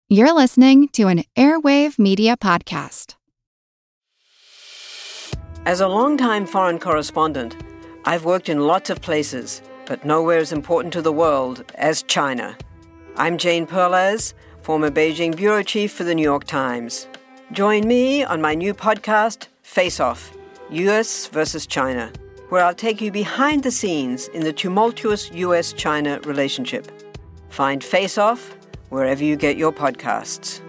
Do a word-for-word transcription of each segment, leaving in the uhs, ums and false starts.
You're listening to an Airwave Media Podcast. As a longtime foreign correspondent, I've worked in lots of places, but nowhere as important to the world as China. I'm Jane Perlez, former Beijing bureau chief for the New York Times. Join me on my new podcast, Face Off, U S versus China, where I'll take you behind the scenes in the tumultuous U S China relationship. Find Face Off wherever you get your podcasts.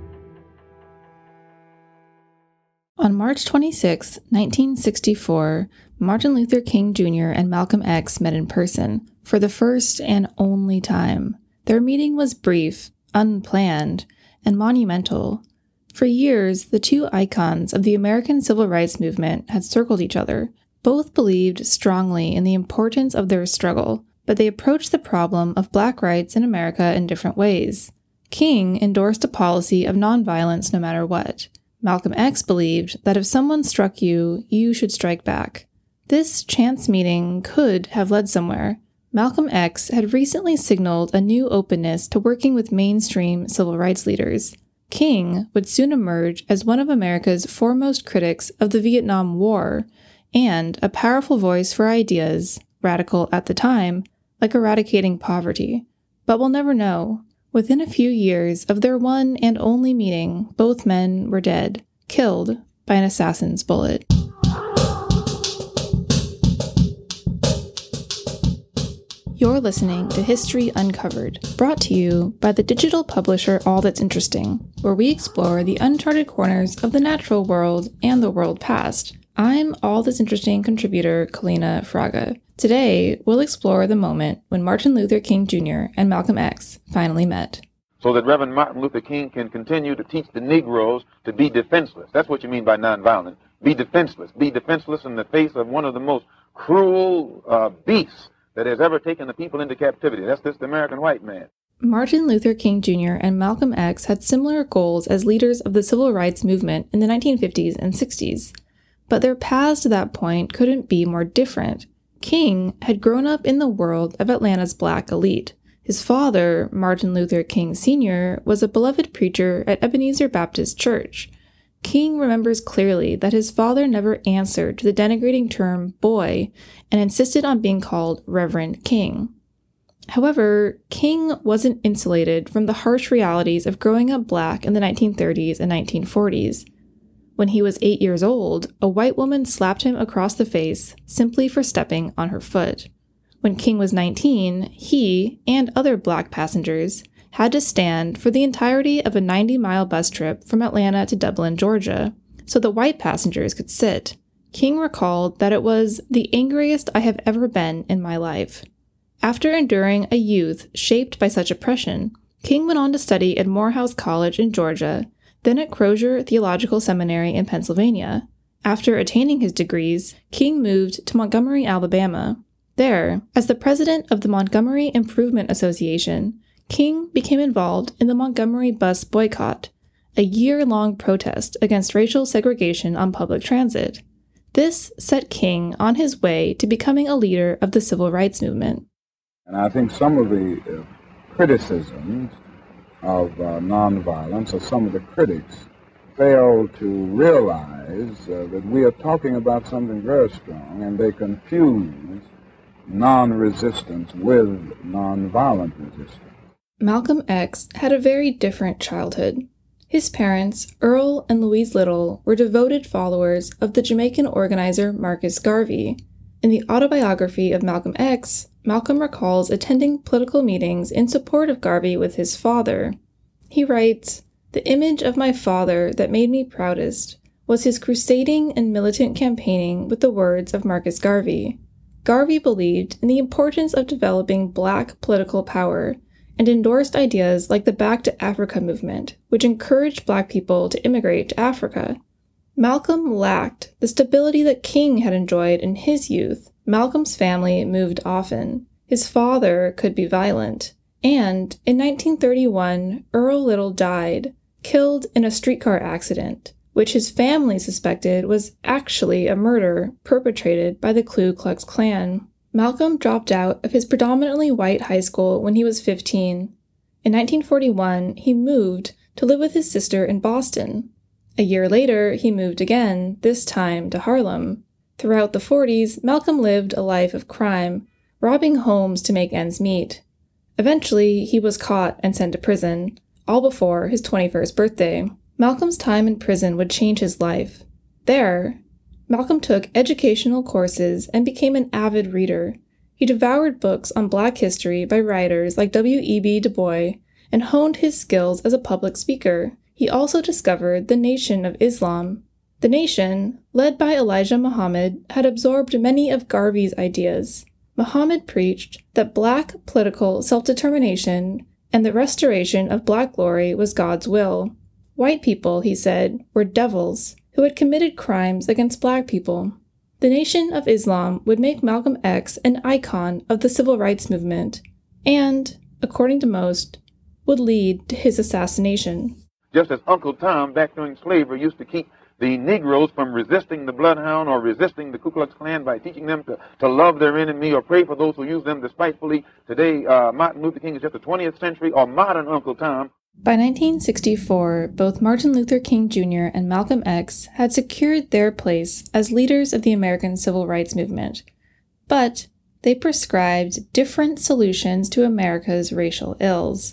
On March twenty-sixth, nineteen sixty-four, Martin Luther King Junior and Malcolm X met in person for the first and only time. Their meeting was brief, unplanned, and monumental. For years, the two icons of the American civil rights movement had circled each other. Both believed strongly in the importance of their struggle, but they approached the problem of Black rights in America in different ways. King endorsed a policy of nonviolence no matter what. Malcolm X believed that if someone struck you, you should strike back. This chance meeting could have led somewhere. Malcolm X had recently signaled a new openness to working with mainstream civil rights leaders. King would soon emerge as one of America's foremost critics of the Vietnam War and a powerful voice for ideas, radical at the time, like eradicating poverty. But we'll never know. Within a few years of their one and only meeting, both men were dead, killed by an assassin's bullet. You're listening to History Uncovered, brought to you by the digital publisher All That's Interesting, where we explore the uncharted corners of the natural world and the world past. I'm All That's Interesting contributor Kalina Fraga. Today, we'll explore the moment when Martin Luther King Junior and Malcolm X finally met. So that Reverend Martin Luther King can continue to teach the Negroes to be defenseless. That's what you mean by nonviolent. Be defenseless. Be defenseless in the face of one of the most cruel uh, beasts that has ever taken the people into captivity. That's this American white man. Martin Luther King Junior and Malcolm X had similar goals as leaders of the civil rights movement in the nineteen fifties and sixties. But their paths to that point couldn't be more different. King had grown up in the world of Atlanta's Black elite. His father, Martin Luther King Senior, was a beloved preacher at Ebenezer Baptist Church. King remembers clearly that his father never answered to the denigrating term boy and insisted on being called Reverend King. However, King wasn't insulated from the harsh realities of growing up Black in the nineteen thirties and nineteen forties. When he was eight years old, a white woman slapped him across the face simply for stepping on her foot. When King was nineteen, he, and other Black passengers, had to stand for the entirety of a ninety-mile bus trip from Atlanta to Dublin, Georgia, so the white passengers could sit. King recalled that it was the angriest I have ever been in my life. After enduring a youth shaped by such oppression, King went on to study at Morehouse College in Georgia, then at Crozer Theological Seminary in Pennsylvania. After attaining his degrees, King moved to Montgomery, Alabama. There, as the president of the Montgomery Improvement Association, King became involved in the Montgomery Bus Boycott, a year-long protest against racial segregation on public transit. This set King on his way to becoming a leader of the civil rights movement. And I think some of the uh, criticisms of uh, nonviolence, or some of the critics, fail to realize uh, that we are talking about something very strong, and they confuse non-resistance with nonviolent resistance. Malcolm X had a very different childhood. His parents, Earl and Louise Little, were devoted followers of the Jamaican organizer Marcus Garvey. In the autobiography of Malcolm X, Malcolm recalls attending political meetings in support of Garvey with his father. He writes, "The image of my father that made me proudest was his crusading and militant campaigning with the words of Marcus Garvey. Garvey believed in the importance of developing Black political power and endorsed ideas like the Back to Africa movement, which encouraged Black people to immigrate to Africa. Malcolm lacked the stability that King had enjoyed in his youth. Malcolm's family moved often. His father could be violent. And in nineteen thirty-one, Earl Little died, killed in a streetcar accident, which his family suspected was actually a murder perpetrated by the Ku Klux Klan. Malcolm dropped out of his predominantly white high school when he was fifteen. In nineteen forty-one, he moved to live with his sister in Boston. A year later, he moved again, this time to Harlem. Throughout the forties, Malcolm lived a life of crime, robbing homes to make ends meet. Eventually, he was caught and sent to prison, all before his twenty-first birthday. Malcolm's time in prison would change his life. There, Malcolm took educational courses and became an avid reader. He devoured books on Black history by writers like W E B Du Bois and honed his skills as a public speaker. He also discovered the Nation of Islam. The Nation, led by Elijah Muhammad, had absorbed many of Garvey's ideas. Muhammad preached that Black political self-determination and the restoration of Black glory was God's will. White people, he said, were devils who had committed crimes against Black people. The Nation of Islam would make Malcolm X an icon of the civil rights movement and, according to most, would lead to his assassination. Just as Uncle Tom, back during slavery, used to keep the Negroes from resisting the Bloodhound or resisting the Ku Klux Klan by teaching them to, to love their enemy or pray for those who use them despitefully. Today, uh, Martin Luther King is just a twentieth century or modern Uncle Tom. By nineteen sixty-four, both Martin Luther King Junior and Malcolm X had secured their place as leaders of the American civil rights movement, but they prescribed different solutions to America's racial ills.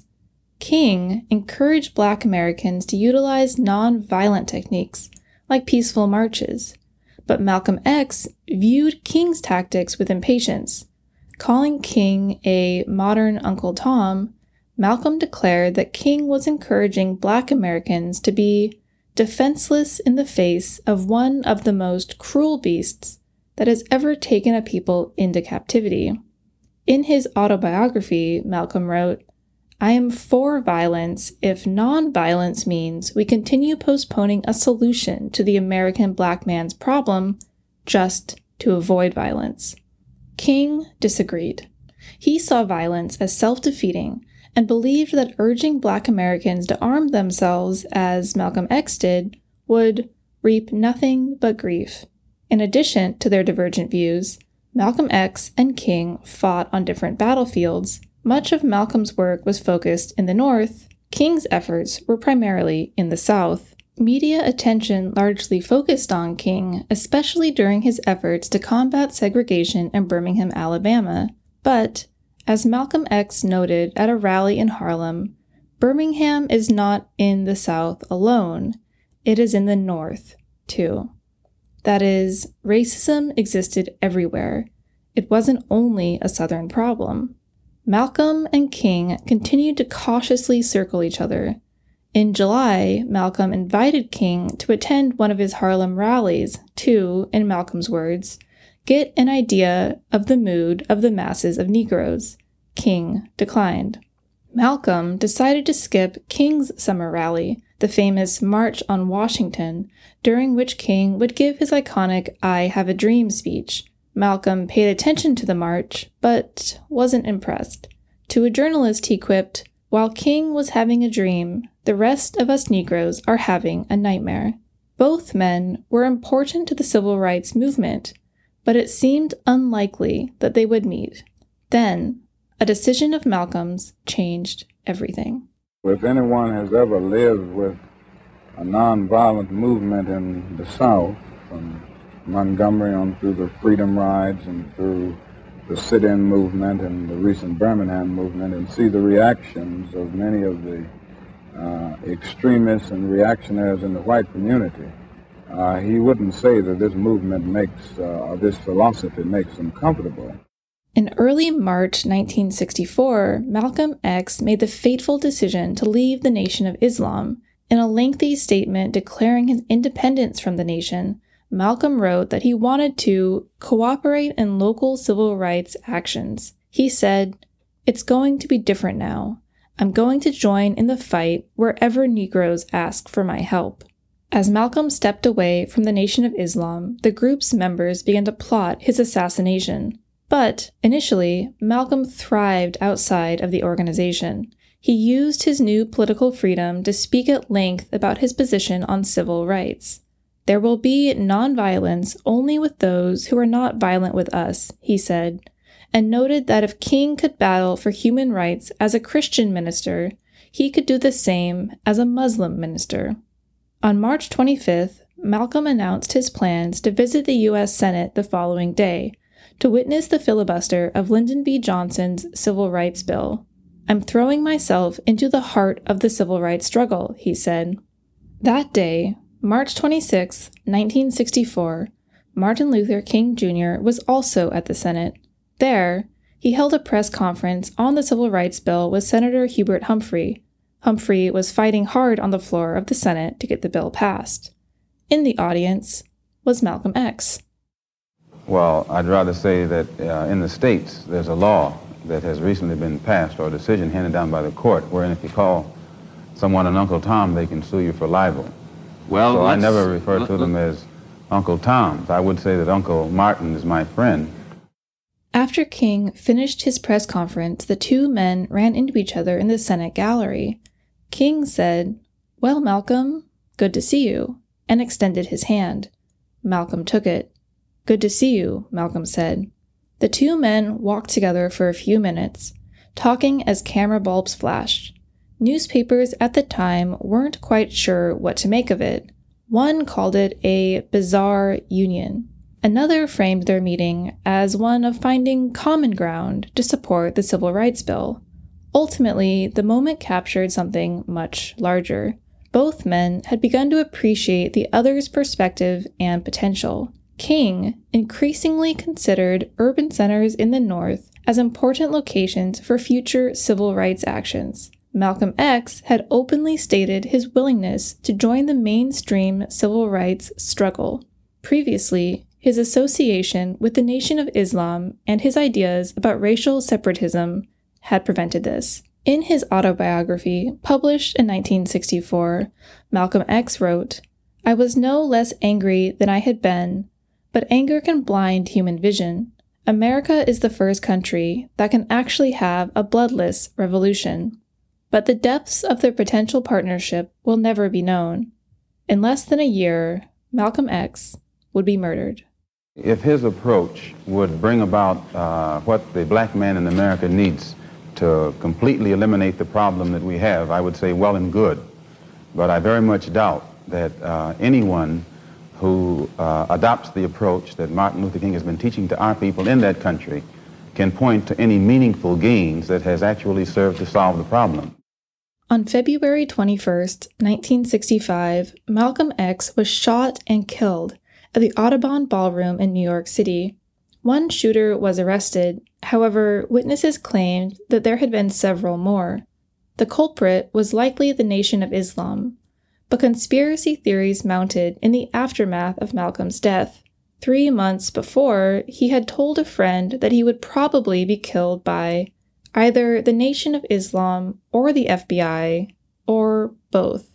King encouraged Black Americans to utilize non-violent techniques, like peaceful marches, but Malcolm X viewed King's tactics with impatience. Calling King a modern Uncle Tom, Malcolm declared that King was encouraging Black Americans to be defenseless in the face of one of the most cruel beasts that has ever taken a people into captivity. In his autobiography, Malcolm wrote, "I am for violence if non-violence means we continue postponing a solution to the American Black man's problem just to avoid violence." King disagreed. He saw violence as self-defeating and believed that urging Black Americans to arm themselves, as Malcolm X did, would reap nothing but grief. In addition to their divergent views, Malcolm X and King fought on different battlefields. Much of Malcolm's work was focused in the North. King's efforts were primarily in the South. Media attention largely focused on King, especially during his efforts to combat segregation in Birmingham, Alabama. But, as Malcolm X noted at a rally in Harlem, Birmingham is not in the South alone. It is in the North, too. That is, racism existed everywhere. It wasn't only a Southern problem. Malcolm and King continued to cautiously circle each other. In July, Malcolm invited King to attend one of his Harlem rallies to, in Malcolm's words, get an idea of the mood of the masses of Negroes. King declined. Malcolm decided to skip King's summer rally, the famous March on Washington, during which King would give his iconic I Have a Dream speech. Malcolm paid attention to the march, but wasn't impressed. To a journalist, he quipped, "While King was having a dream, the rest of us Negroes are having a nightmare." Both men were important to the civil rights movement, but it seemed unlikely that they would meet. Then, a decision of Malcolm's changed everything. If anyone has ever lived with a nonviolent movement in the South, from Montgomery on through the Freedom Rides and through the sit-in movement and the recent Birmingham movement, and see the reactions of many of the uh, extremists and reactionaries in the white community, uh, he wouldn't say that this movement makes, uh, or this philosophy makes them comfortable. In early March nineteen sixty-four, Malcolm X made the fateful decision to leave the Nation of Islam. In a lengthy statement declaring his independence from the nation, Malcolm wrote that he wanted to cooperate in local civil rights actions. He said, "It's going to be different now. I'm going to join in the fight wherever Negroes ask for my help." As Malcolm stepped away from the Nation of Islam, the group's members began to plot his assassination. But, initially, Malcolm thrived outside of the organization. He used his new political freedom to speak at length about his position on civil rights. "There will be nonviolence only with those who are not violent with us," he said, and noted that if King could battle for human rights as a Christian minister, he could do the same as a Muslim minister. On March twenty-fifth, Malcolm announced his plans to visit the U S Senate the following day to witness the filibuster of Lyndon B. Johnson's Civil Rights Bill. "I'm throwing myself into the heart of the civil rights struggle," he said. That day, March twenty-sixth, nineteen sixty-four, Martin Luther King Junior was also at the Senate. There, he held a press conference on the Civil Rights Bill with Senator Hubert Humphrey. Humphrey was fighting hard on the floor of the Senate to get the bill passed. In the audience was Malcolm X. Well, I'd rather say that uh, in the States, there's a law that has recently been passed, or a decision handed down by the court, wherein if you call someone an Uncle Tom, they can sue you for libel. Well, so I never refer to them as Uncle Toms. I would say that Uncle Martin is my friend. After King finished his press conference, the two men ran into each other in the Senate gallery. King said, "Well, Malcolm, good to see you," and extended his hand. Malcolm took it. "Good to see you," Malcolm said. The two men walked together for a few minutes, talking as camera bulbs flashed. Newspapers at the time weren't quite sure what to make of it. One called it a bizarre union. Another framed their meeting as one of finding common ground to support the Civil Rights Bill. Ultimately, the moment captured something much larger. Both men had begun to appreciate the other's perspective and potential. King increasingly considered urban centers in the North as important locations for future civil rights actions. Malcolm X had openly stated his willingness to join the mainstream civil rights struggle. Previously, his association with the Nation of Islam and his ideas about racial separatism had prevented this. In his autobiography, published in nineteen sixty-four, Malcolm X wrote, "I was no less angry than I had been, but anger can blind human vision. America is the first country that can actually have a bloodless revolution. But the depths of their potential partnership will never be known. In less than a year, Malcolm X would be murdered." If his approach would bring about uh, what the black man in America needs to completely eliminate the problem that we have, I would say well and good. But I very much doubt that uh, anyone who uh, adopts the approach that Martin Luther King has been teaching to our people in that country can point to any meaningful gains that has actually served to solve the problem. On February twenty-first, nineteen sixty-five, Malcolm X was shot and killed at the Audubon Ballroom in New York City. One shooter was arrested. However, witnesses claimed that there had been several more. The culprit was likely the Nation of Islam, but conspiracy theories mounted in the aftermath of Malcolm's death. Three months before, he had told a friend that he would probably be killed by either the Nation of Islam or the F B I, or both.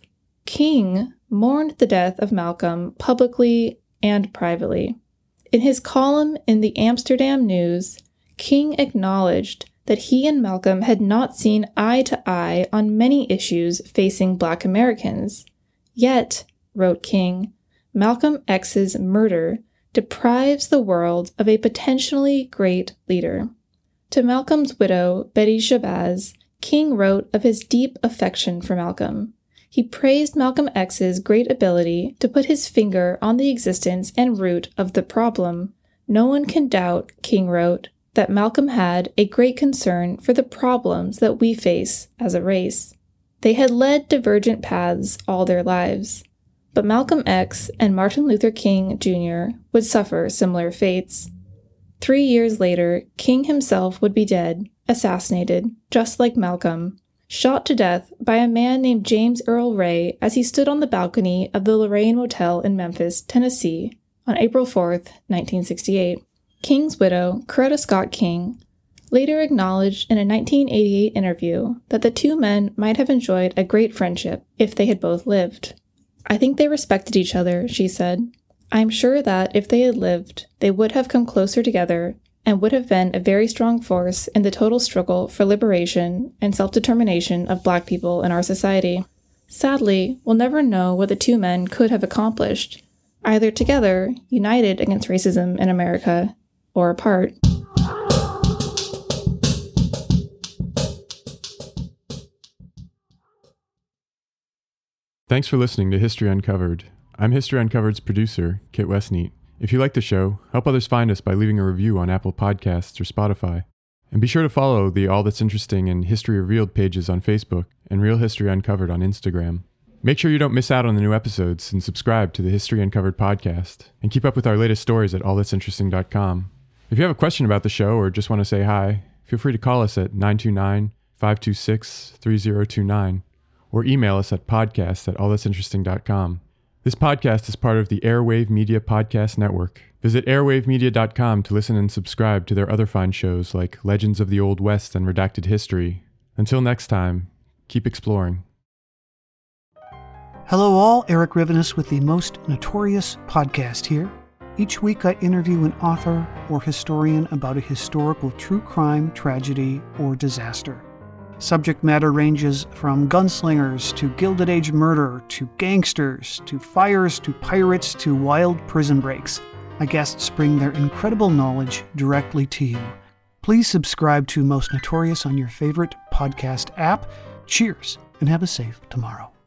King mourned the death of Malcolm publicly and privately. In his column in the Amsterdam News, King acknowledged that he and Malcolm had not seen eye to eye on many issues facing Black Americans. Yet, wrote King, Malcolm X's murder deprives the world of a potentially great leader. To Malcolm's widow, Betty Shabazz, King wrote of his deep affection for Malcolm. He praised Malcolm X's great ability to put his finger on the existence and root of the problem. No one can doubt, King wrote, that Malcolm had a great concern for the problems that we face as a race. They had led divergent paths all their lives, but Malcolm X and Martin Luther King Junior would suffer similar fates. Three years later, King himself would be dead, assassinated, just like Malcolm, shot to death by a man named James Earl Ray as he stood on the balcony of the Lorraine Motel in Memphis, Tennessee, on April fourth, nineteen sixty-eight. King's widow, Coretta Scott King, later acknowledged in a nineteen eighty-eight interview that the two men might have enjoyed a great friendship if they had both lived. "I think they respected each other," she said. "I'm sure that if they had lived, they would have come closer together and would have been a very strong force in the total struggle for liberation and self-determination of Black people in our society." Sadly, we'll never know what the two men could have accomplished, either together, united against racism in America, or apart. Thanks for listening to History Uncovered. I'm History Uncovered's producer, Kit Westneat. If you like the show, help others find us by leaving a review on Apple Podcasts or Spotify. And be sure to follow the All That's Interesting and History Revealed pages on Facebook and Real History Uncovered on Instagram. Make sure you don't miss out on the new episodes and subscribe to the History Uncovered podcast. And keep up with our latest stories at all that's interesting dot com. If you have a question about the show or just want to say hi, feel free to call us at nine two nine, five two six, three zero two nine or email us at podcast at all that's interesting dot com. This podcast is part of the Airwave Media Podcast Network. Visit airwave media dot com to listen and subscribe to their other fine shows like Legends of the Old West and Redacted History. Until next time, keep exploring. Hello all, Eric Rivenes with the Most Notorious podcast here. Each week I interview an author or historian about a historical true crime, tragedy, or disaster. Subject matter ranges from gunslingers to Gilded Age murder to gangsters to fires to pirates to wild prison breaks. My guests bring their incredible knowledge directly to you. Please subscribe to Most Notorious on your favorite podcast app. Cheers, and have a safe tomorrow.